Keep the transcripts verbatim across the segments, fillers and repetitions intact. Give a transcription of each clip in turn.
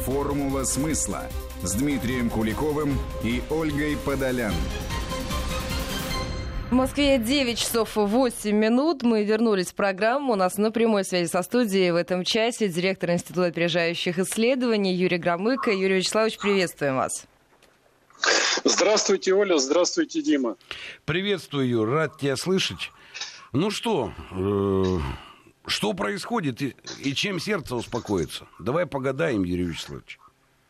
«Формула смысла» с Дмитрием Куликовым и Ольгой Подолян. В Москве девять часов восемь минут. Мы вернулись в программу. У нас на прямой связи со студией в этом часе директор Института опережающих исследований Юрий Громыко. Юрий Вячеславович, приветствуем вас. Здравствуйте, Оля. Здравствуйте, Дима. Приветствую, Юр. Рад тебя слышать. Ну что, э, что происходит и, и чем сердце успокоится? Давай погадаем, Юрий Вячеславович.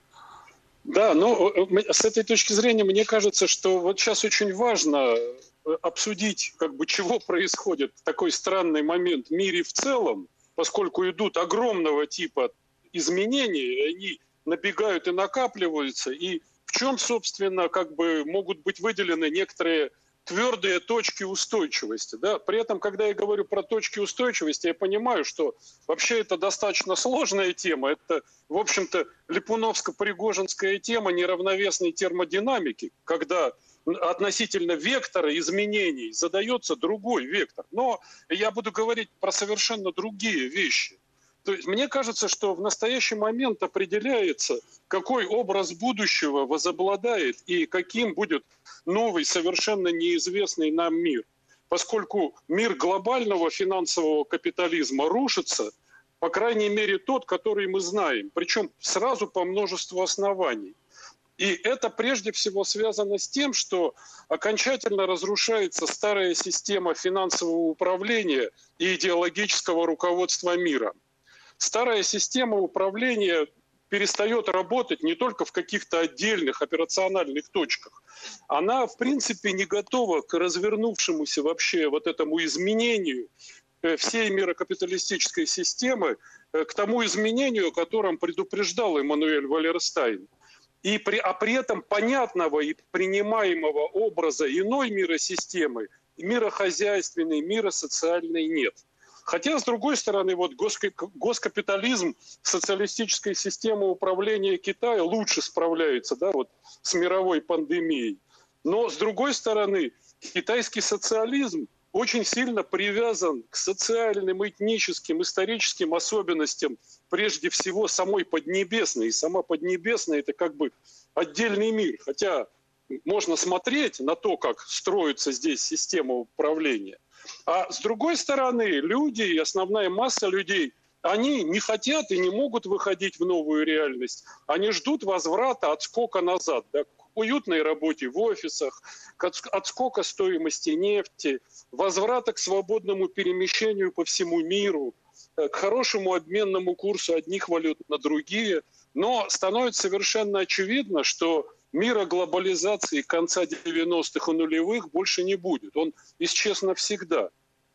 Да, ну, с этой точки зрения, мне кажется, что вот сейчас очень важно обсудить, как бы, чего происходит в такой странный момент в мире в целом, поскольку идут огромного типа изменения, они набегают и накапливаются, и в чем, собственно, как бы могут быть выделены некоторые твердые точки устойчивости. Да? При этом, когда я говорю про точки устойчивости, я понимаю, что вообще это достаточно сложная тема. Это, в общем-то, липуновско-пригожинская тема неравновесной термодинамики, когда относительно вектора изменений задается другой вектор. Но я буду говорить про совершенно другие вещи. То есть мне кажется, что в настоящий момент определяется, какой образ будущего возобладает и каким будет новый, совершенно неизвестный нам мир. Поскольку мир глобального финансового капитализма рушится, по крайней мере тот, который мы знаем, причем сразу по множеству оснований. И это прежде всего связано с тем, что окончательно разрушается старая система финансового управления и идеологического руководства мира. Старая система управления перестает работать не только в каких-то отдельных операциональных точках. Она, в принципе, не готова к развернувшемуся вообще вот этому изменению всей мирокапиталистической системы, к тому изменению, о котором предупреждал Эммануэль Валерстайн. И при, а при этом понятного и принимаемого образа иной миросистемы, мирохозяйственной, миросоциальной нет. Хотя, с другой стороны, вот госкапитализм социалистической системы управления Китая лучше справляется, да, вот, с мировой пандемией. Но, с другой стороны, китайский социализм очень сильно привязан к социальным, этническим, историческим особенностям, прежде всего, самой Поднебесной. И сама Поднебесная – это как бы отдельный мир. Хотя можно смотреть на то, как строится здесь система управления. А с другой стороны, люди, и основная масса людей, они не хотят и не могут выходить в новую реальность. Они ждут возврата, отскока назад, да, к уютной работе в офисах, к отскока стоимости нефти, возврата к свободному перемещению по всему миру, к хорошему обменному курсу одних валют на другие. Но становится совершенно очевидно, что мира глобализации конца девяностых и нулевых больше не будет. Он исчез навсегда.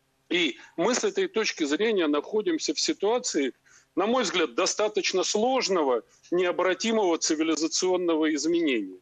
И мы с этой точки зрения находимся в ситуации, на мой взгляд, достаточно сложного, необратимого цивилизационного изменения.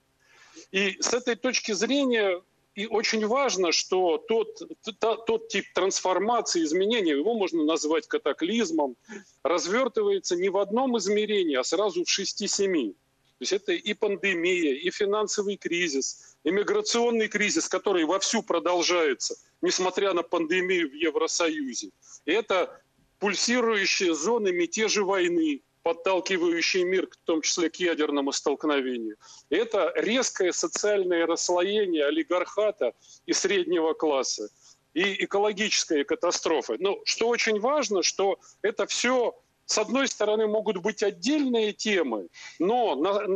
И с этой точки зрения и очень важно, что тот, тот, тот тип трансформации, изменения, его можно назвать катаклизмом, развертывается не в одном измерении, а сразу в шести-семи. То есть это и пандемия, и финансовый кризис, и миграционный кризис, который вовсю продолжается, несмотря на пандемию в Евросоюзе. И это пульсирующие зоны мятежи войны, подталкивающие мир, в том числе к ядерному столкновению. И это резкое социальное расслоение олигархата и среднего класса, и экологическая катастрофа. Но что очень важно, что это все... С одной стороны, могут быть отдельные темы, но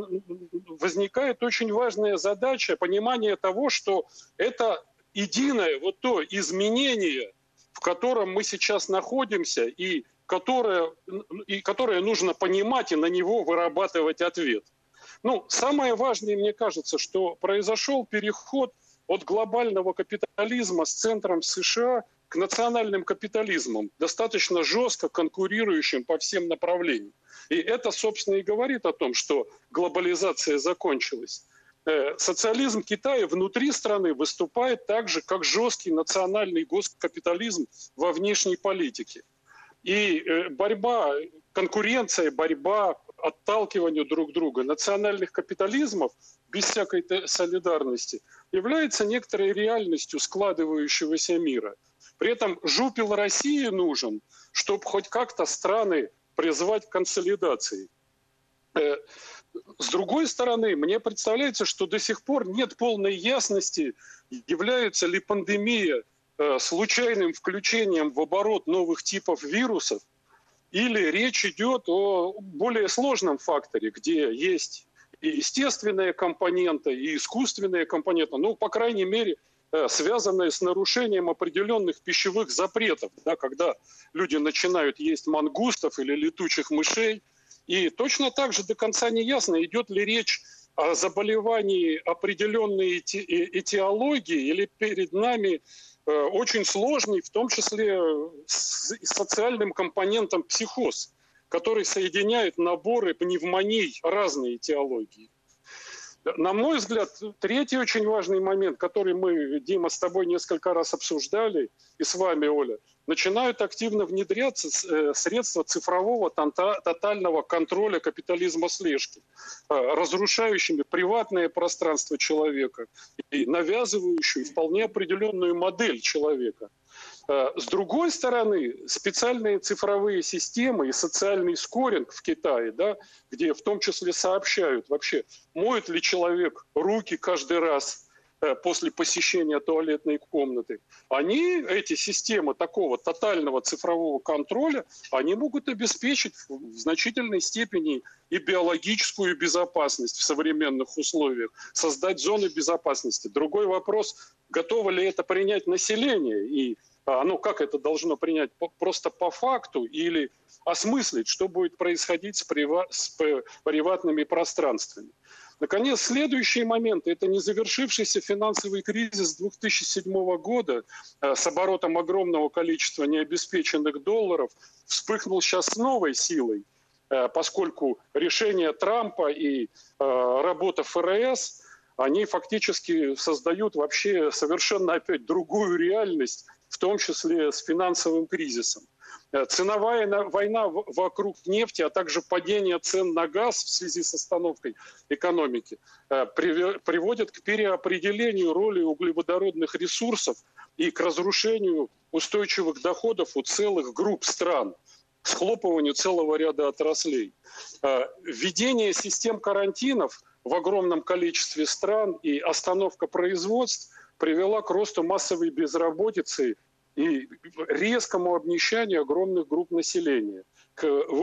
возникает очень важная задача понимания того, что это единое вот то изменение, в котором мы сейчас находимся, и которое, и которое нужно понимать и на него вырабатывать ответ. Ну, самое важное, мне кажется, что произошел переход от глобального капитализма с центром США к национальным капитализмам, достаточно жестко конкурирующим по всем направлениям. И это, собственно, и говорит о том, что глобализация закончилась. Социализм Китая внутри страны выступает так же, как жесткий национальный госкапитализм во внешней политике. И борьба, конкуренция, борьба, отталкивание друг друга национальных капитализмов без всякой солидарности является некоторой реальностью складывающегося мира. При этом жупел России нужен, чтобы хоть как-то страны призвать к консолидации. С другой стороны, мне представляется, что до сих пор нет полной ясности, является ли пандемия случайным включением в оборот новых типов вирусов, или речь идет о более сложном факторе, где есть и естественные компоненты, и искусственные компоненты, ну, по крайней мере, связанные с нарушением определенных пищевых запретов, да, когда люди начинают есть мангустов или летучих мышей. И точно так же до конца не ясно, идет ли речь о заболевании определенной этиологии, или перед нами очень сложный, в том числе с социальным компонентом психоз, который соединяет наборы пневмоний разной этиологии. На мой взгляд, третий очень важный момент, который мы, Дима, с тобой несколько раз обсуждали, и с вами, Оля, начинают активно внедряться средства цифрового тотального контроля капитализма слежки, разрушающими приватное пространство человека и навязывающие вполне определенную модель человека. С другой стороны, специальные цифровые системы и социальный скоринг в Китае, да, где в том числе сообщают вообще, моет ли человек руки каждый раз после посещения туалетной комнаты, они, эти системы такого тотального цифрового контроля, они могут обеспечить в значительной степени и биологическую безопасность в современных условиях, создать зоны безопасности. Другой вопрос, готово ли это принять население, и оно как это должно принять, просто по факту, или осмыслить, что будет происходить с, прива... с приватными пространствами. Наконец, следующий момент – это незавершившийся финансовый кризис две тысячи седьмого года с оборотом огромного количества необеспеченных долларов вспыхнул сейчас с новой силой, поскольку решения Трампа и работа эф эр эс, они фактически создают вообще совершенно опять другую реальность, в том числе с финансовым кризисом. Ценовая война вокруг нефти, а также падение цен на газ в связи с остановкой экономики приводят к переопределению роли углеводородных ресурсов и к разрушению устойчивых доходов у целых групп стран, схлопыванию целого ряда отраслей. Введение систем карантинов в огромном количестве стран и остановка производств привела к росту массовой безработицы и резкому обнищанию огромных групп населения, к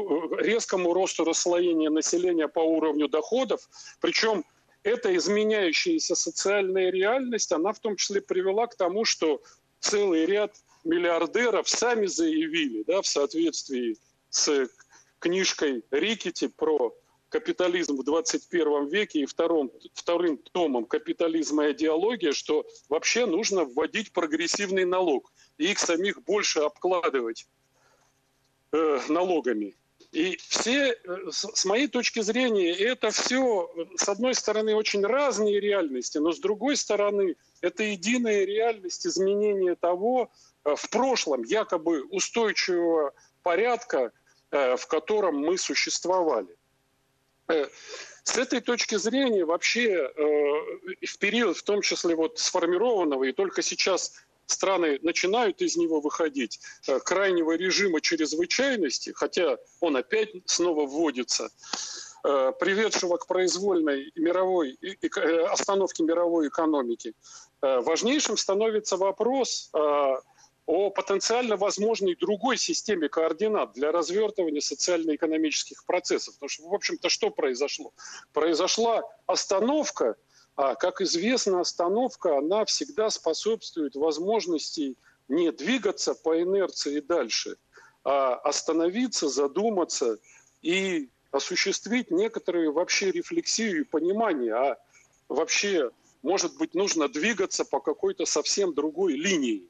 резкому росту расслоения населения по уровню доходов. Причем эта изменяющаяся социальная реальность, она в том числе привела к тому, что целый ряд миллиардеров сами заявили, да, в соответствии с книжкой Рикетти про капитализм в двадцать первом веке и втором, вторым томом «Капитализм и идеология», что вообще нужно вводить прогрессивный налог и их самих больше обкладывать э, налогами. И все, э, с, с моей точки зрения, это все, с одной стороны, очень разные реальности, но с другой стороны, это единая реальность изменения того э, в прошлом якобы устойчивого порядка, э, в котором мы существовали. С этой точки зрения вообще э, в период, в том числе вот сформированного, и только сейчас страны начинают из него выходить, э, крайнего режима чрезвычайности, хотя он опять снова вводится, э, приведшего к произвольной мировой, э, остановке мировой экономики, э, важнейшим становится вопрос э, о потенциально возможной другой системе координат для развертывания социально-экономических процессов. Потому что, в общем-то, что произошло? Произошла остановка, а, как известно, остановка, она всегда способствует возможности не двигаться по инерции дальше, а остановиться, задуматься и осуществить некоторую вообще рефлексию и понимание, а вообще, может быть, нужно двигаться по какой-то совсем другой линии.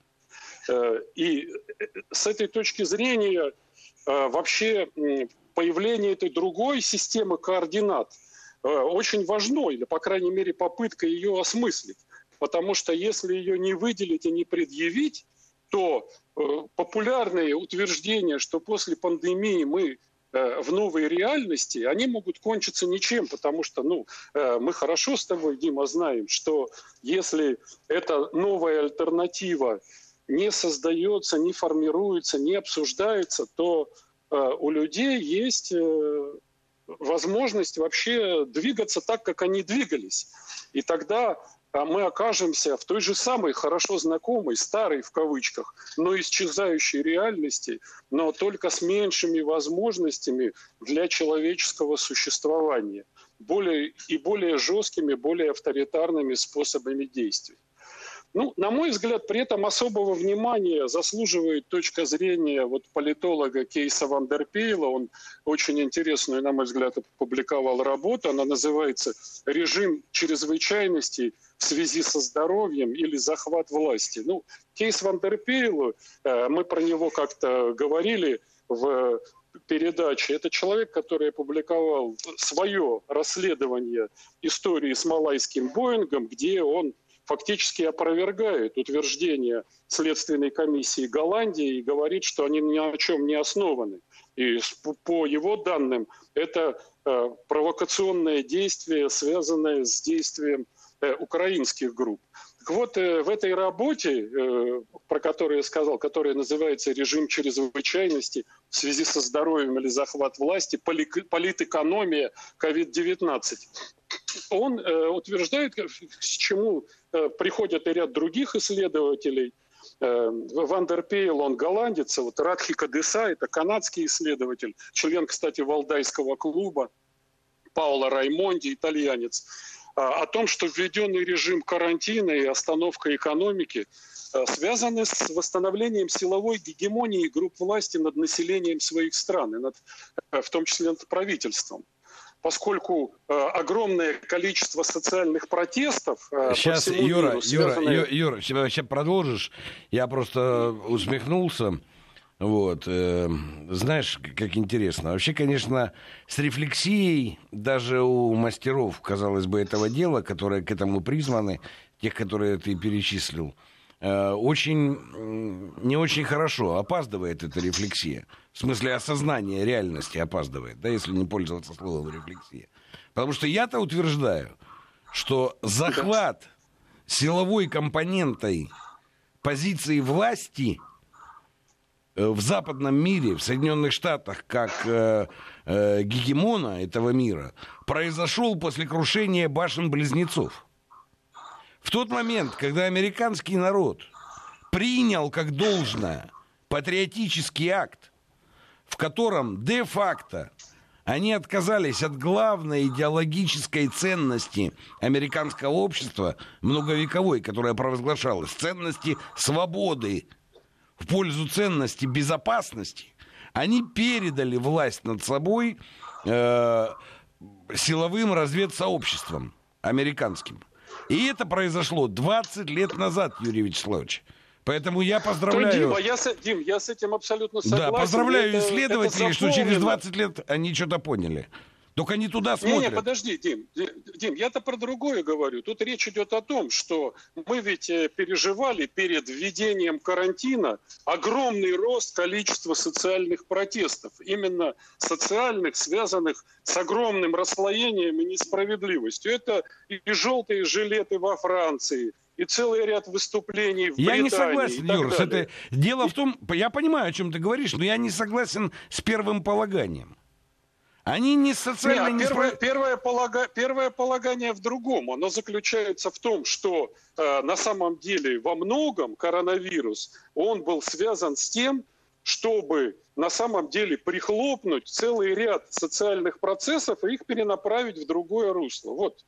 И с этой точки зрения вообще появление этой другой системы координат очень важно, или, по крайней мере, попытка ее осмыслить. Потому что если ее не выделить и не предъявить, то популярные утверждения, что после пандемии мы в новой реальности, они могут кончиться ничем, потому что ну, мы хорошо с тобой, Дима, знаем, что если эта новая альтернатива не создается, не формируется, не обсуждается, то э, у людей есть э, возможность вообще двигаться так, как они двигались. И тогда мы окажемся в той же самой хорошо знакомой, старой в кавычках, но исчезающей реальности, но только с меньшими возможностями для человеческого существования, более, и более жесткими, более авторитарными способами действий. Ну, на мой взгляд, при этом особого внимания заслуживает точка зрения вот политолога Кейса ван дер Пейла. Он очень интересную, на мой взгляд, опубликовал работу. Она называется «Режим чрезвычайностей в связи со здоровьем или захват власти». Ну, Кейс ван дер Пейл, мы про него как-то говорили в передаче. Это человек, который опубликовал свое расследование истории с малайским Боингом, где он фактически опровергает утверждения Следственной комиссии Голландии и говорит, что они ни о чем не основаны. И по его данным, это э, провокационное действие, связанное с действием э, украинских групп. Так вот, э, в этой работе, э, про которую я сказал, которая называется «Режим чрезвычайности в связи со здоровьем или захват власти. Политэкономия ковид девятнадцать», он э, утверждает, к чему э, приходят и ряд других исследователей. Э, Ван дер Пейл, он голландец, вот Радхика Десай, это канадский исследователь, член, кстати, Валдайского клуба, Паоло Раймонди, итальянец, э, о том, что введенный режим карантина и остановка экономики э, связаны с восстановлением силовой гегемонии групп власти над населением своих стран, и над, э, в том числе над правительством. Поскольку э, огромное количество социальных протестов э, сейчас, по всему Юра, миру связаны... Юра, Юра, Юра, сейчас продолжишь. Я просто усмехнулся. Вот, э, знаешь, как интересно. Вообще, конечно, с рефлексией даже у мастеров, казалось бы, этого дела, которые к этому призваны, тех, которые ты перечислил, э, очень, не очень хорошо опаздывает эта рефлексия. В смысле, осознание реальности опаздывает, да, если не пользоваться словом рефлексия. Потому что я-то утверждаю, что захват силовой компонентой позиции власти в западном мире, в Соединенных Штатах, как э, э, гегемона этого мира, произошел после крушения башен-близнецов. В тот момент, когда американский народ принял как должное патриотический акт, в котором де-факто они отказались от главной идеологической ценности американского общества, многовековой, которая провозглашалась, ценности свободы в пользу ценности безопасности, они передали власть над собой э, силовым разведсообществом американским. И это произошло двадцать лет назад, Юрий Вячеславович. Поэтому я поздравляю... Дима, я с, Дим, я с этим абсолютно согласен. Да, поздравляю это, исследователей, это что через двадцать лет они что-то поняли. Только не туда смотрят. Не, не, подожди, Дим. Дим, я-то про другое говорю. Тут речь идет о том, что мы ведь переживали перед введением карантина огромный рост количества социальных протестов. Именно социальных, связанных с огромным расслоением и несправедливостью. Это и желтые жилеты во Франции, и целый ряд выступлений в Британии. Я не согласен, Юр, с это... Дело в том, я понимаю, о чем ты говоришь, но я не согласен с первым полаганием. Они не социально... Нет, не первое, справ... первое, полага... первое полагание в другом. Оно заключается в том, что э, на самом деле во многом коронавирус, он был связан с тем, чтобы на самом деле прихлопнуть целый ряд социальных процессов и их перенаправить в другое русло. Вот.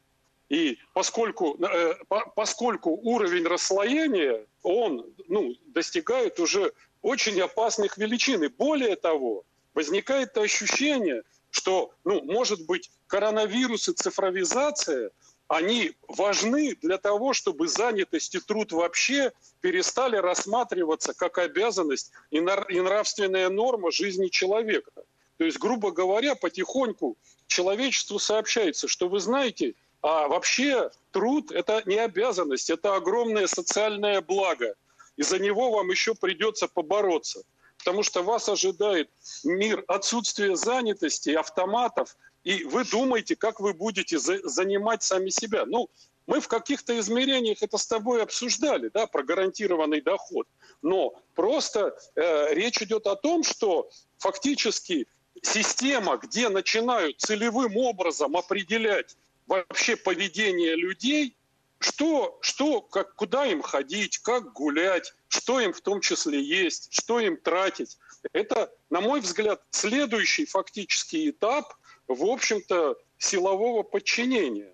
И поскольку, э, по, поскольку уровень расслоения, он ну, достигает уже очень опасных величин. И более того, возникает ощущение, что, ну, может быть, коронавирус и цифровизация, они важны для того, чтобы занятость и труд вообще перестали рассматриваться как обязанность и нравственная норма жизни человека. То есть, грубо говоря, потихоньку человечеству сообщается, что вы знаете, а вообще труд – это не обязанность, это огромное социальное благо. И за него вам еще придется побороться. Потому что вас ожидает мир отсутствия занятости, автоматов, и вы думаете, как вы будете за- занимать сами себя. Ну, мы в каких-то измерениях это с тобой обсуждали, да, про гарантированный доход. Но просто э, речь идет о том, что фактически система, где начинают целевым образом определять вообще поведение людей, что, что как, куда им ходить, как гулять, что им в том числе есть, что им тратить. Это, на мой взгляд, следующий фактический этап, в общем-то, силового подчинения.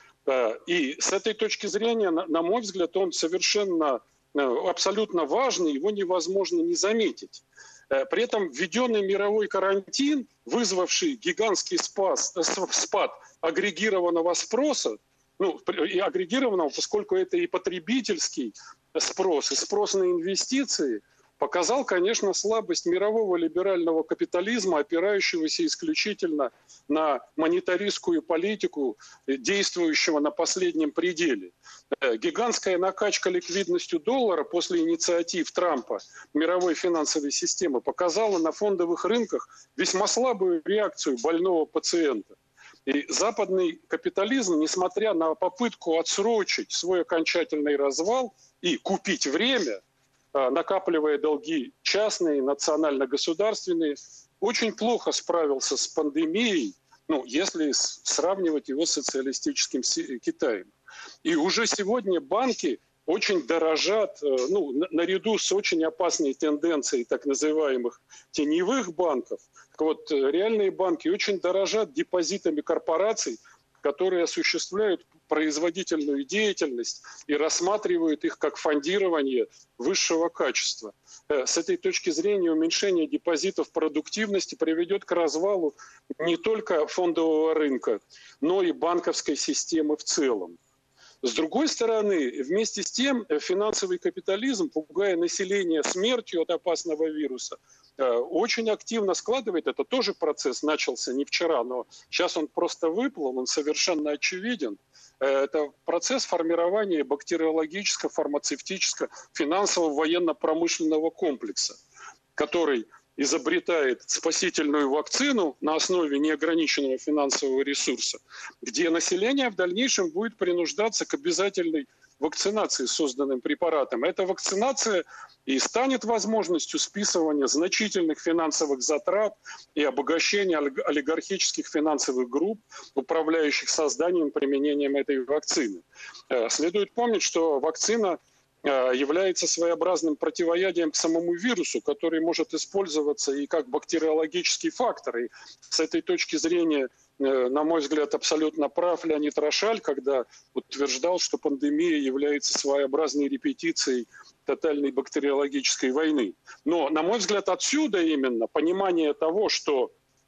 И с этой точки зрения, на мой взгляд, он совершенно абсолютно важный, его невозможно не заметить. При этом введенный мировой карантин, вызвавший гигантский спас, спад агрегированного спроса, ну, и агрегированного, поскольку это и потребительский спрос, и спрос на инвестиции, показал, конечно, слабость мирового либерального капитализма, опирающегося исключительно на монетаристскую политику, действующего на последнем пределе. Гигантская накачка ликвидностью доллара после инициатив Трампа мировой финансовой системы показала на фондовых рынках весьма слабую реакцию больного пациента. И западный капитализм, несмотря на попытку отсрочить свой окончательный развал и купить время, накапливая долги частные, национально-государственные, очень плохо справился с пандемией, ну, если сравнивать его с социалистическим Китаем. И уже сегодня банки очень дорожат, ну, наряду с очень опасной тенденцией так называемых теневых банков. Так вот, реальные банки очень дорожат депозитами корпораций, которые осуществляют производительную деятельность и рассматривают их как фондирование высшего качества. С этой точки зрения уменьшение депозитов продуктивности приведет к развалу не только фондового рынка, но и банковской системы в целом. С другой стороны, вместе с тем финансовый капитализм, пугая население смертью от опасного вируса, очень активно складывает, это тоже процесс начался не вчера, но сейчас он просто выплыл, он совершенно очевиден. Это процесс формирования бактериологического, фармацевтического, финансового, военно-промышленного комплекса, который изобретает спасительную вакцину на основе неограниченного финансового ресурса, где население в дальнейшем будет принуждаться к обязательной вакцинации созданным препаратом. Эта вакцинация и станет возможностью списывания значительных финансовых затрат и обогащения олигархических финансовых групп, управляющих созданием и применением этой вакцины. Следует помнить, что вакцина является своеобразным противоядием к самому вирусу, который может использоваться и как бактериологический фактор. И с этой точки зрения, на мой взгляд, абсолютно прав Леонид Рошаль, когда утверждал, что пандемия является своеобразной репетицией тотальной бактериологической войны. Но, на мой взгляд, отсюда именно понимание того, что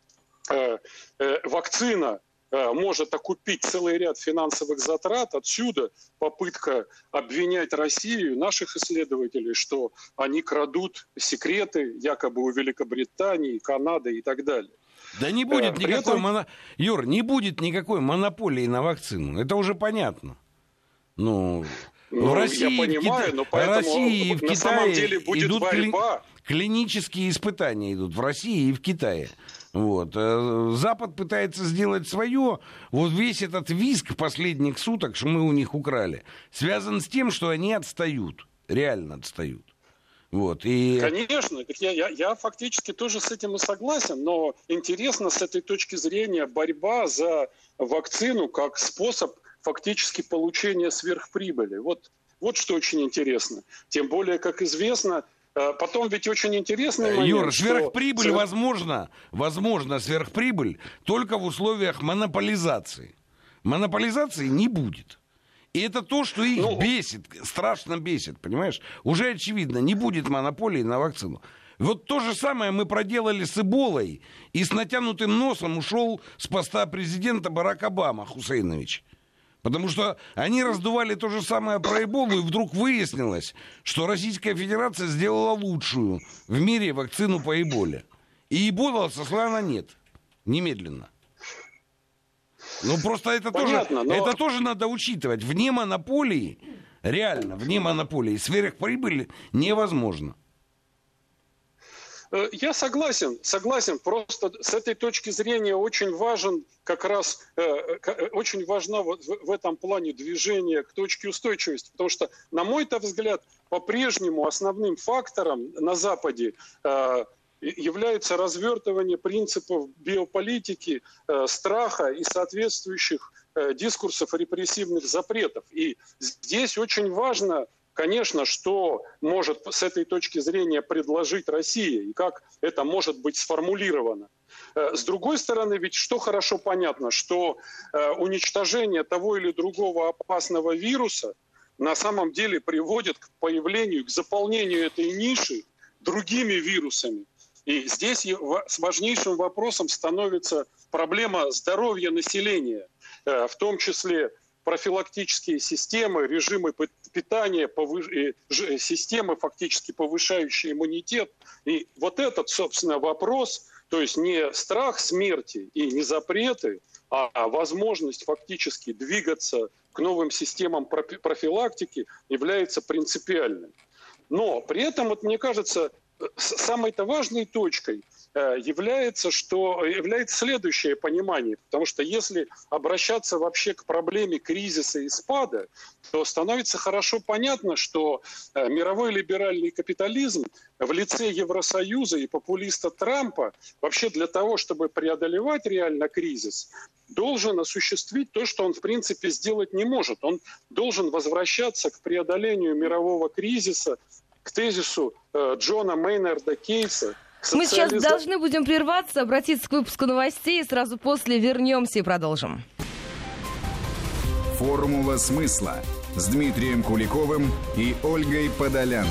э, э, вакцина может окупить целый ряд финансовых затрат. Отсюда попытка обвинять Россию, наших исследователей, что они крадут секреты якобы у Великобритании, Канады и так далее. Да не будет При никакой, этом... моно... Юр, не будет никакой монополии на вакцину. Это уже понятно. Ну, ну в России, я понимаю, в Кита... но поэтому России и в на Китае самом деле будет идут борьба. Клинические испытания идут в России и в Китае. Вот. Запад пытается сделать свое. Вот весь этот визг последних суток, что мы у них украли, связан с тем, что они отстают. Реально отстают. Вот. И... Конечно, я, я, я фактически тоже с этим и согласен, но интересно с этой точки зрения борьба за вакцину как способ фактически получения сверхприбыли. Вот, вот что очень интересно. Тем более, как известно, потом ведь очень интересный момент. Юра, сверхприбыль что... возможно, возможно, сверхприбыль только в условиях монополизации. Монополизации не будет. И это то, что их ну... бесит, страшно бесит, понимаешь? Уже очевидно, не будет монополии на вакцину. Вот то же самое мы проделали с Эболой, и с натянутым носом ушел с поста президента Барак Обама Хусейнович. Потому что они раздували то же самое про Эболу, и вдруг выяснилось, что Российская Федерация сделала лучшую в мире вакцину по Эболе. И Эбола сошла на нет. Немедленно. Ну, просто это, Понятно, тоже, но... это тоже надо учитывать. Вне монополии, реально, вне монополии, сверхприбыль невозможно. Я согласен, согласен. Просто с этой точки зрения очень важен как раз, очень важно в этом плане движение к точке устойчивости. Потому что, на мой взгляд, по-прежнему основным фактором на Западе является развертывание принципов биополитики, страха и соответствующих дискурсов репрессивных запретов. И здесь очень важно, конечно, что может с этой точки зрения предложить Россия и как это может быть сформулировано. С другой стороны, ведь что хорошо понятно, что уничтожение того или другого опасного вируса на самом деле приводит к появлению, к заполнению этой ниши другими вирусами. И здесь с важнейшим вопросом становится проблема здоровья населения, в том числе профилактические системы, режимы питания, повыш... системы, фактически повышающие иммунитет. И вот этот, собственно, вопрос, то есть не страх смерти и не запреты, а возможность фактически двигаться к новым системам профилактики является принципиальным. Но при этом, вот, мне кажется, самой-то важной точкой является, что является следующее понимание. Потому что если обращаться вообще к проблеме кризиса и спада, то становится хорошо понятно, что мировой либеральный капитализм в лице Евросоюза и популиста Трампа вообще для того, чтобы преодолевать реально кризис, должен осуществить то, что он в принципе сделать не может. Он должен возвращаться к преодолению мирового кризиса, к тезису Джона Мейнарда Кейнса. Мы сейчас должны будем прерваться, обратиться к выпуску новостей, и сразу после вернемся и продолжим. Формула смысла с Дмитрием Куликовым и Ольгой Подолян.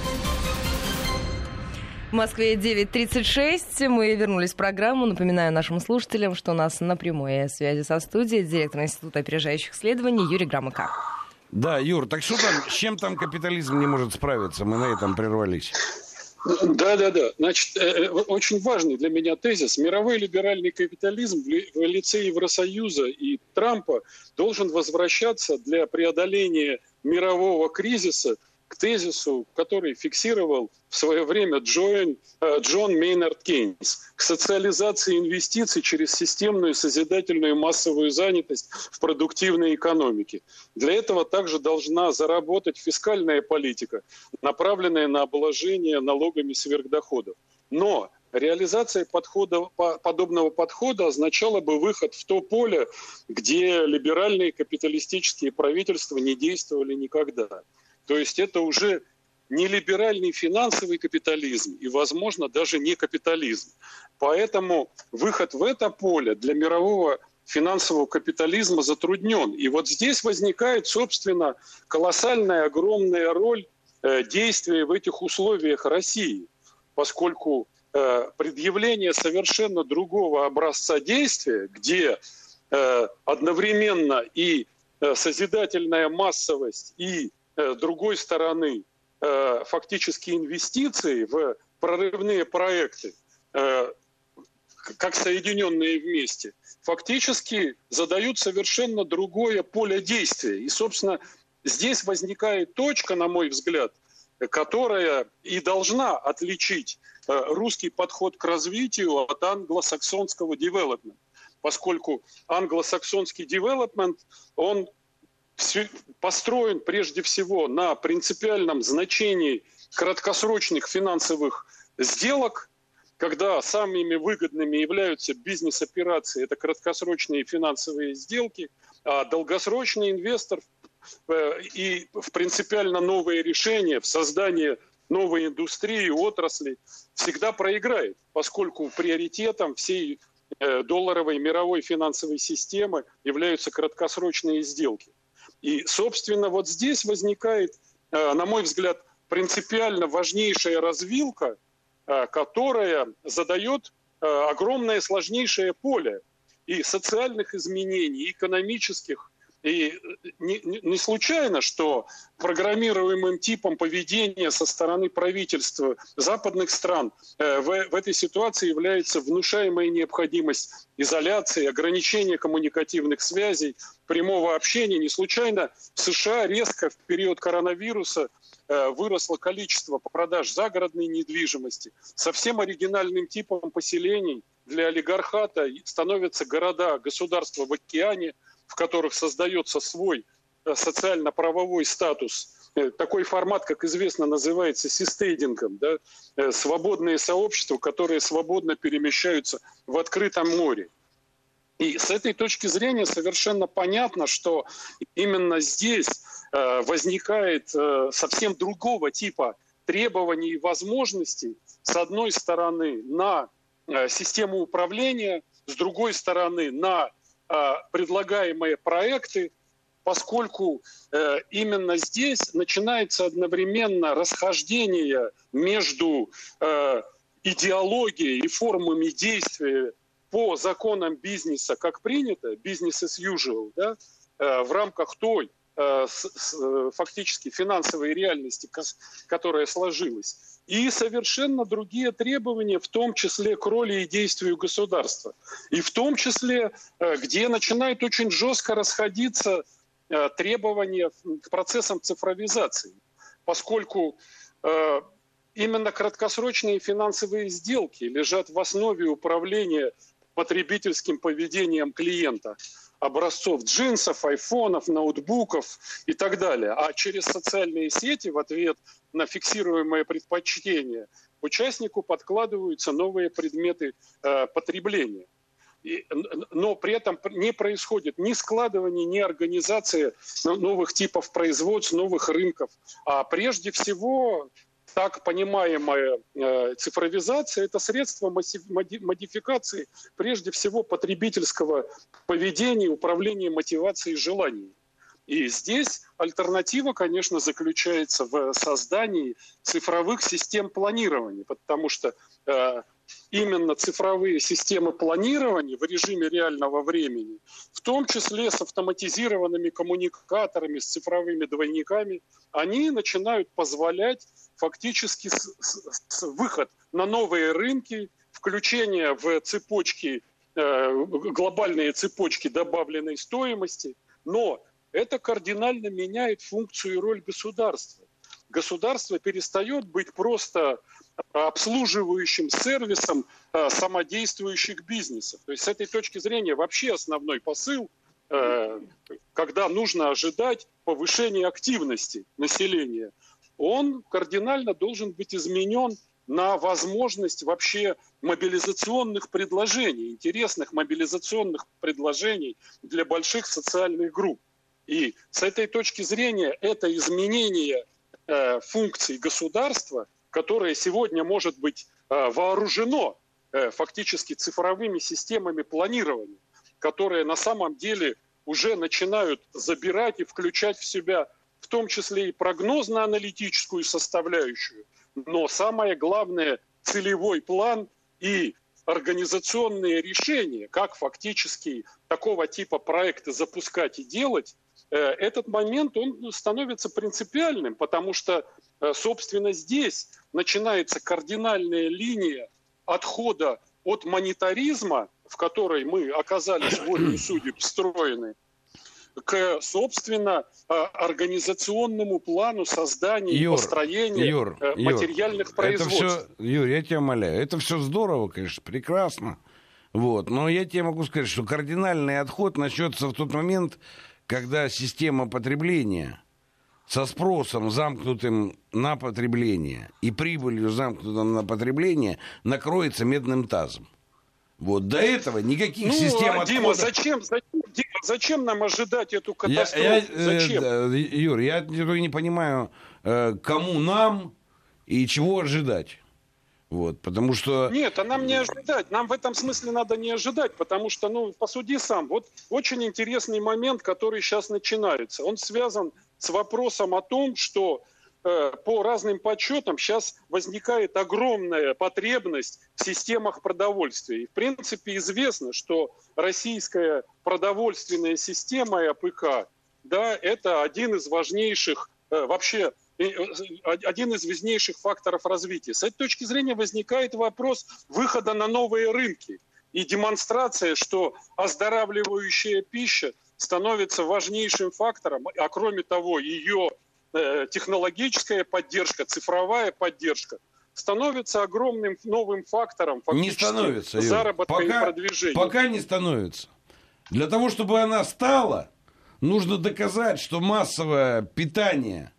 В Москве девять тридцать шесть. Мы вернулись в программу. Напоминаю нашим слушателям, что у нас на прямой связи со студией директор Института опережающих исследований Юрий Громыко. Да, Юр, так что там, с чем там капитализм не может справиться? Мы на этом прервались. Да, да, да. Значит, очень важный для меня тезис. Мировой либеральный капитализм в лице Евросоюза и Трампа должен возвращаться для преодоления мирового кризиса к тезису, который фиксировал в свое время Джон, Джон Мейнард Кейнс, к социализации инвестиций через системную созидательную массовую занятость в продуктивной экономике. Для этого также должна заработать фискальная политика, направленная на обложение налогами сверхдоходов. Но реализация подхода, подобного подхода означала бы выход в то поле, где либеральные капиталистические правительства не действовали никогда. То есть это уже не либеральный финансовый капитализм и, возможно, даже не капитализм. Поэтому выход в это поле для мирового финансового капитализма затруднен. И вот здесь возникает, собственно, колоссальная, огромная роль э, действия в этих условиях России, поскольку э, предъявление совершенно другого образца действия, где э, одновременно и э, созидательная массовость, и с другой стороны, фактически инвестиции в прорывные проекты, как соединенные вместе, фактически задают совершенно другое поле действия. И, собственно, здесь возникает точка, на мой взгляд, которая и должна отличить русский подход к развитию от англосаксонского development. Поскольку англосаксонский development, он построен прежде всего на принципиальном значении краткосрочных финансовых сделок, когда самыми выгодными являются бизнес-операции, это краткосрочные финансовые сделки, а долгосрочный инвестор и в принципиально новые решения в создании новой индустрии, отрасли всегда проиграет, поскольку приоритетом всей долларовой мировой финансовой системы являются краткосрочные сделки. И, собственно, вот здесь возникает, на мой взгляд, принципиально важнейшая развилка, которая задает огромное сложнейшее поле и социальных изменений, и экономических. И не, не случайно, что программируемым типом поведения со стороны правительства западных стран в, в этой ситуации является внушаемая необходимость изоляции, ограничения коммуникативных связей, прямого общения. Не случайно в США резко в период коронавируса выросло количество продаж загородной недвижимости. Совсем оригинальным типом поселений для олигархата становятся города, государства в океане, в которых создается свой социально-правовой статус такой формат, как известно, называется систейдингом, да, свободные сообщества, которые свободно перемещаются в открытом море. И с этой точки зрения совершенно понятно, что именно здесь возникает совсем другого типа требований и возможностей, с одной стороны, на систему управления, с другой стороны, на предлагаемые проекты, поскольку э, именно здесь начинается одновременно расхождение между э, идеологией и формами действия по законам бизнеса, как принято, business as usual, да, э, в рамках той э, с, с, фактически финансовой реальности, которая сложилась, и совершенно другие требования, в том числе к роли и действию государства, и в том числе, э, где начинает очень жестко расходиться требования к процессам цифровизации, поскольку э, именно краткосрочные финансовые сделки лежат в основе управления потребительским поведением клиента, образцов джинсов, айфонов, ноутбуков и так далее. А через социальные сети в ответ на фиксируемое предпочтение участнику подкладываются новые предметы э, потребления. Но при этом не происходит ни складывания, ни организации новых типов производств, новых рынков. А прежде всего, так понимаемая цифровизация – это средство модификации, прежде всего, потребительского поведения, управления мотивацией желаний. И здесь альтернатива, конечно, заключается в создании цифровых систем планирования, потому что э, именно цифровые системы планирования в режиме реального времени, в том числе с автоматизированными коммуникаторами, с цифровыми двойниками, они начинают позволять фактически с, с, с выход на новые рынки, включение в цепочки, э, глобальные цепочки добавленной стоимости, но это кардинально меняет функцию и роль государства. Государство перестает быть просто обслуживающим сервисом э, самодействующих бизнесов. То есть с этой точки зрения вообще основной посыл, э, когда нужно ожидать повышения активности населения, он кардинально должен быть изменен на возможность вообще мобилизационных предложений, интересных мобилизационных предложений для больших социальных групп. И с этой точки зрения это изменение э, функций государства, которое сегодня может быть э, вооружено э, фактически цифровыми системами планирования, которые на самом деле уже начинают забирать и включать в себя в том числе и прогнозно-аналитическую составляющую, но самое главное – целевой план и организационные решения, как фактически такого типа проекты запускать и делать. Этот момент он становится принципиальным, потому что, собственно, здесь начинается кардинальная линия отхода от монетаризма, в которой мы оказались волей судеб встроены, к, собственно, организационному плану создания и построения Юр, материальных Юр, производств. Это все, Юр, я тебя умоляю, это все здорово, конечно, прекрасно. Вот, но я тебе могу сказать, что кардинальный отход начнется в тот момент, когда система потребления со спросом, замкнутым на потребление, и прибылью, замкнутым на потребление, накроется медным тазом. Вот до этого никаких ну, систем а, отхода... Дима, зачем, зачем, Дима, зачем нам ожидать эту катастрофу? Я, я, зачем? Э, Юр, я не понимаю, э, кому нам и чего ожидать. Вот, потому что... Нет, а нам не ожидать. Нам в этом смысле надо не ожидать, потому что, ну, посуди сам. Вот очень интересный момент, который сейчас начинается. Он связан с вопросом о том, что э, по разным подсчетам сейчас возникает огромная потребность в системах продовольствия. И, в принципе, известно, что российская продовольственная система и АПК, да, это один из важнейших э, вообще... один из важнейших факторов развития. С этой точки зрения возникает вопрос выхода на новые рынки и демонстрация, что оздоравливающая пища становится важнейшим фактором, а кроме того, ее э, технологическая поддержка, цифровая поддержка становится огромным новым фактором не становится, заработка пока, и продвижения. Пока не становится. Для того, чтобы она стала, нужно доказать, что массовое питание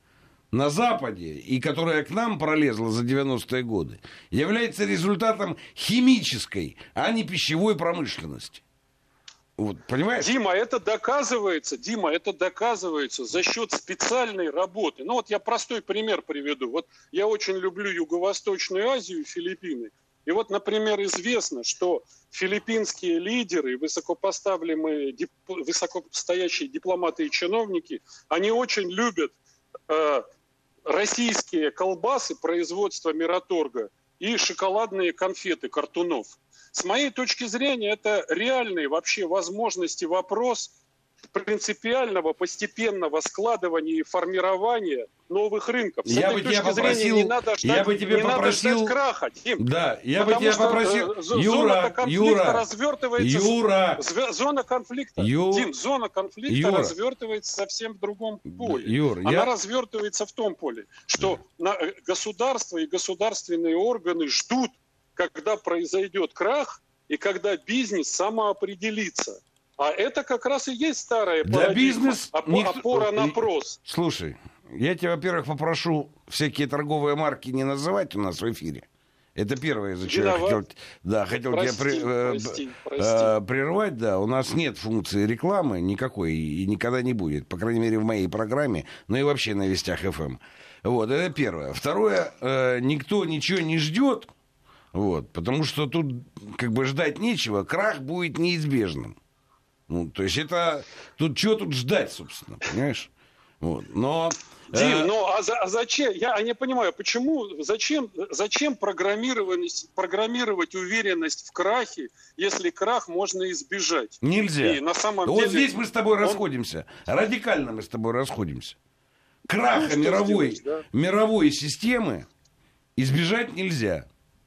на Западе, и которая к нам пролезла за девяностые годы, является результатом химической, а не пищевой промышленности. Вот, понимаешь? Дима, это доказывается, Дима, это доказывается за счет специальной работы. Ну вот я простой пример приведу. Вот я очень люблю Юго-Восточную Азию, Филиппины. И вот, например, известно, что филиппинские лидеры, высокопоставленные, высокостоящие дипломаты и чиновники, они очень любят э, российские колбасы производства Мираторга и шоколадные конфеты Картунов. С моей точки зрения, это реальный вообще возможности вопрос принципиального, постепенного складывания и формирования новых рынков. С я этой бы тебя точки попросил, зрения, не надо ждать, я бы тебе не попросил, надо ждать краха, Дим. Да, я бы тебя что, попросил, э, Юра, зона Юра, развертывается, Юра, зона конфликта, Ю... Дим, зона конфликта Юра. развертывается совсем в другом поле. Юр, Она я... развертывается в том поле, что на, государство и государственные органы ждут, когда произойдет крах и когда бизнес самоопределится. А это как раз и есть старая Да, парадигма, бизнес... оп- Никто... опора на прос. Слушай, я тебя, во-первых, попрошу всякие торговые марки не называть у нас в эфире. Это первое, из-за чего я хотел, да, хотел прости, тебя при, прости, э, прости. э, прервать. Да, у нас нет функции рекламы никакой и никогда не будет. По крайней мере, в моей программе, ну и вообще на Вестях эф эм. Вот, это первое. Второе, э, никто ничего не ждет, вот, потому что тут как бы ждать нечего, крах будет неизбежным. Ну, то есть это... Тут что тут ждать, собственно, понимаешь? Вот. Но... Дим, э... ну а, за, а зачем? Я не понимаю, почему, зачем, зачем программировать, программировать уверенность в крахе, если крах можно избежать? Нельзя. И на самом вот деле... здесь мы с тобой он... расходимся. Радикально мы с тобой расходимся. Краха ну, мировой, сделаешь, да? мировой системы избежать нельзя.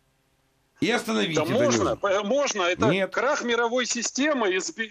И остановить да это можно, нельзя. можно. Это Нет. крах мировой системы,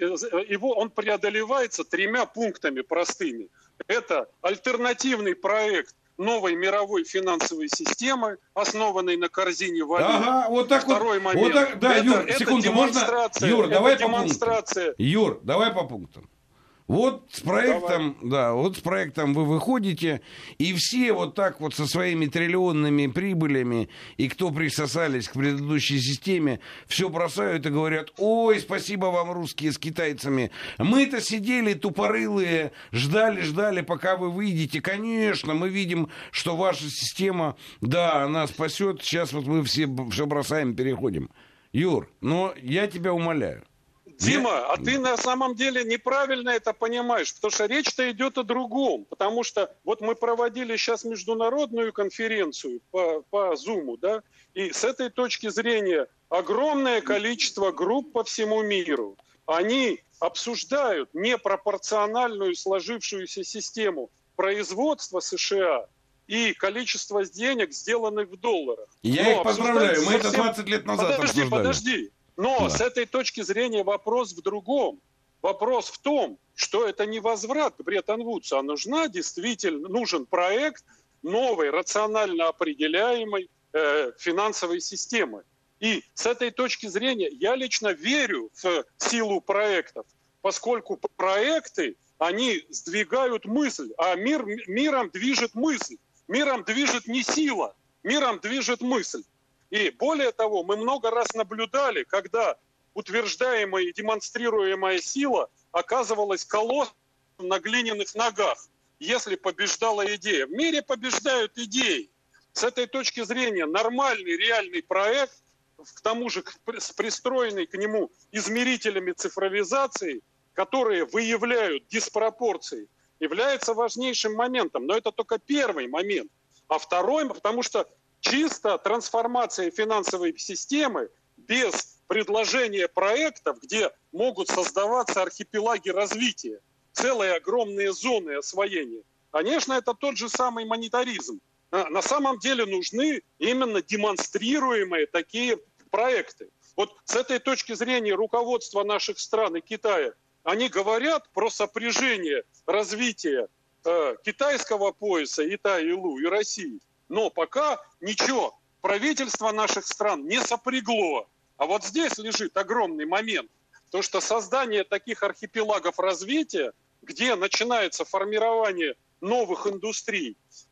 его, он преодолевается тремя пунктами простыми. Это альтернативный проект новой мировой финансовой системы, основанной на корзине валют. Ага, вот так Второй вот. момент. Вот так, да, это, Юр, это секунду, можно? Юр, это давай демонстрация. по пунктам. Юр, давай по пунктам. Вот с проектом, давай. да, вот с проектом вы выходите, и все вот так вот со своими триллионными прибылями, и кто присосались к предыдущей системе, все бросают и говорят: ой, спасибо вам, русские, с китайцами. Мы-то сидели тупорылые, ждали, ждали, пока вы выйдете. Конечно, мы видим, что ваша система, да, она спасет. Сейчас вот мы все, все бросаем, переходим. Юр, но я тебя умоляю. Дима, а ты на самом деле неправильно это понимаешь, потому что речь-то идет о другом. Потому что вот мы проводили сейчас международную конференцию по, по Zoom, да, и с этой точки зрения огромное количество групп по всему миру, они обсуждают непропорциональную сложившуюся систему производства США и количество денег, сделанных в долларах. Я Но их поздравляю, мы совсем... это двадцать лет назад подожди, обсуждали. Подожди, Но да. с этой точки зрения вопрос в другом. Вопрос в том, что это не возврат к Бреттон-Вудсу, а нужна действительно, нужен проект новой, рационально определяемой э, финансовой системы. И с этой точки зрения я лично верю в силу проектов, поскольку проекты, они сдвигают мысль, а мир, миром движет мысль. Миром движет не сила, миром движет мысль. И более того, мы много раз наблюдали, когда утверждаемая и демонстрируемая сила оказывалась колоссом на глиняных ногах, если побеждала идея. В мире побеждают идеи. С этой точки зрения нормальный, реальный проект, к тому же с пристроенный к нему измерителями цифровизации, которые выявляют диспропорции, является важнейшим моментом. Но это только первый момент. А второй, потому что чисто трансформация финансовой системы без предложения проектов, где могут создаваться архипелаги развития, целые огромные зоны освоения. Конечно, это тот же самый монетаризм. На самом деле нужны именно демонстрируемые такие проекты. Вот с этой точки зрения руководство наших стран и Китая, они говорят про сопряжение развития э, китайского пояса, Итай-Илу и России. Но пока ничего, правительство наших стран не сопрягло. А вот здесь лежит огромный момент. То, что создание таких архипелагов развития, где начинается формирование новых индустрий,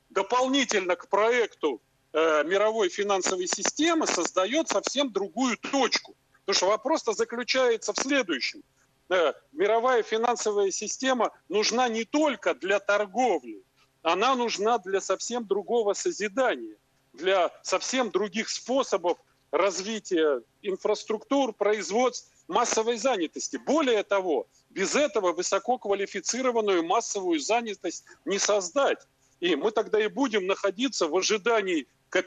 дополнительно к проекту э, мировой финансовой системы создает совсем другую точку. Потому что вопрос-то заключается в следующем. Э, мировая финансовая система нужна не только для торговли, она нужна для совсем другого созидания, для совсем других способов развития инфраструктур, производств, массовой занятости. Более того, без этого высококвалифицированную массовую занятость не создать. И мы тогда и будем находиться в ожидании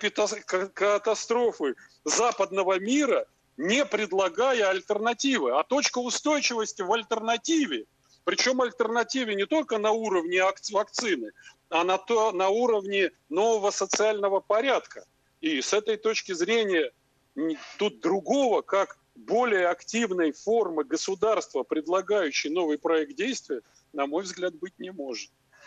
катастрофы западного мира, не предлагая альтернативы. А точка устойчивости в альтернативе. Причем альтернативе не только на уровне вакцины, а на, то, на уровне нового социального порядка. И с этой точки зрения тут другого, как более активной формы государства, предлагающей новый проект действия, на мой взгляд, быть не может.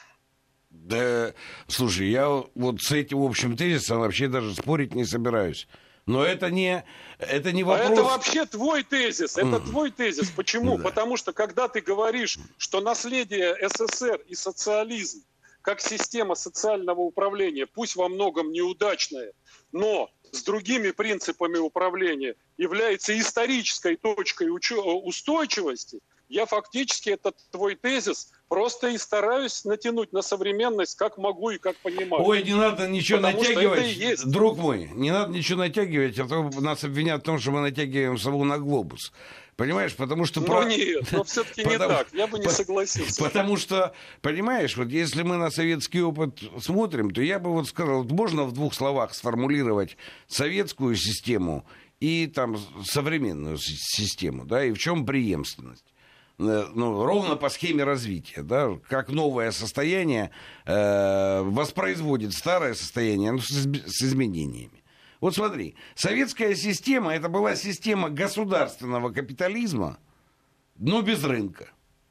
Да, слушай, я вот с этим общим тезисом вообще даже спорить не собираюсь. Но это не, это не вопрос... А это вообще твой тезис, это твой тезис. Почему? Да. Потому что, когда ты говоришь, что наследие СССР и социализм, как система социального управления, пусть во многом неудачная, но с другими принципами управления является исторической точкой устойчивости, я фактически этот твой тезис просто и стараюсь натянуть на современность, как могу и как понимаю. Ой, не надо ничего Потому натягивать, друг мой, не надо ничего натягивать, а то нас обвинят в том, что мы натягиваем сову на глобус. Понимаешь, потому что... Ну про... нет, но все-таки не так, я бы не согласился. Потому что, понимаешь, вот если мы на советский опыт смотрим, то я бы вот сказал, вот можно в двух словах сформулировать советскую систему и там современную систему, да, и в чем преемственность? Ну, ровно по схеме развития, да, как новое состояние э, воспроизводит старое состояние, ну, с, с изменениями. Вот смотри, советская система, это была система государственного капитализма, но без рынка.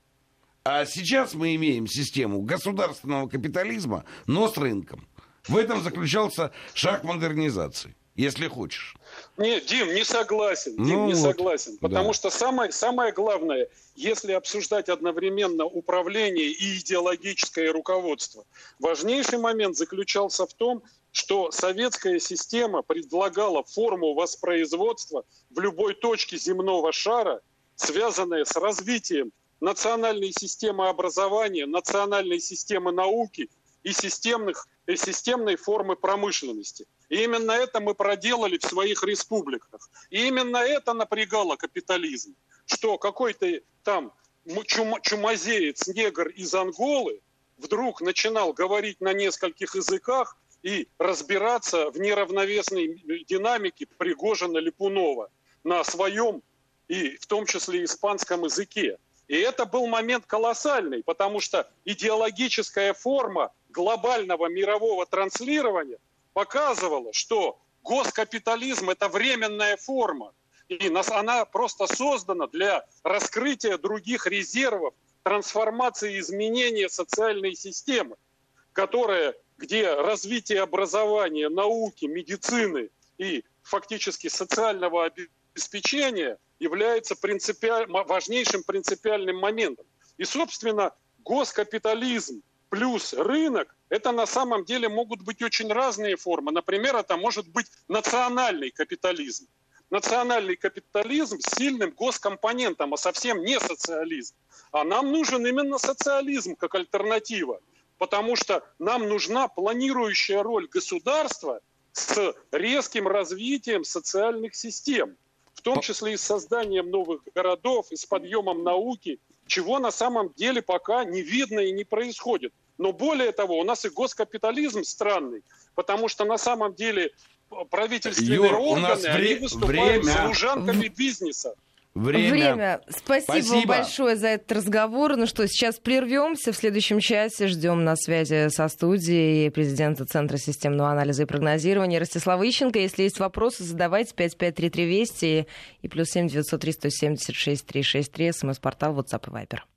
А сейчас мы имеем систему государственного капитализма, но с рынком. В этом заключался шаг модернизации, если хочешь. Нет, Дим, не согласен, Дим, ну не вот, согласен. Потому да. что самое, самое главное, если обсуждать одновременно управление и идеологическое руководство, важнейший момент заключался в том, что советская система предлагала форму воспроизводства в любой точке земного шара, связанная с развитием национальной системы образования, национальной системы науки и системных, и системной формы промышленности. И именно это мы проделали в своих республиках. И именно это напрягало капитализм, что какой-то там чум, чумазеец, негр из Анголы вдруг начинал говорить на нескольких языках и разбираться в неравновесной динамике Пригожина-Липунова на своем и в том числе испанском языке. И это был момент колоссальный, потому что идеологическая форма глобального мирового транслирования показывала, что госкапитализм – это временная форма. И она просто создана для раскрытия других резервов, трансформации и изменения социальной системы, которая, где развитие образования, науки, медицины и фактически социального обеспечения является принципиаль... важнейшим принципиальным моментом. И, собственно, госкапитализм плюс рынок – это на самом деле могут быть очень разные формы. Например, это может быть национальный капитализм. Национальный капитализм с сильным госкомпонентом, а совсем не социализм. А нам нужен именно социализм как альтернатива, потому что нам нужна планирующая роль государства с резким развитием социальных систем, в том числе и с созданием новых городов, и с подъемом науки, чего на самом деле пока не видно и не происходит. Но более того, у нас и госкапитализм странный, потому что на самом деле правительственные Юр, органы, вре- они выступают время. служанками бизнеса. Время. Время. Спасибо, Спасибо большое за этот разговор. Ну что, сейчас прервемся. В следующем часе ждем на связи со студией президента Центра системного анализа и прогнозирования Ростислава Ищенко. Если есть вопросы, задавайте пять пять три три Вести и плюс семь девятьсот три сто семьдесят шесть триста шестьдесят три, смс-портал WhatsApp и Viber.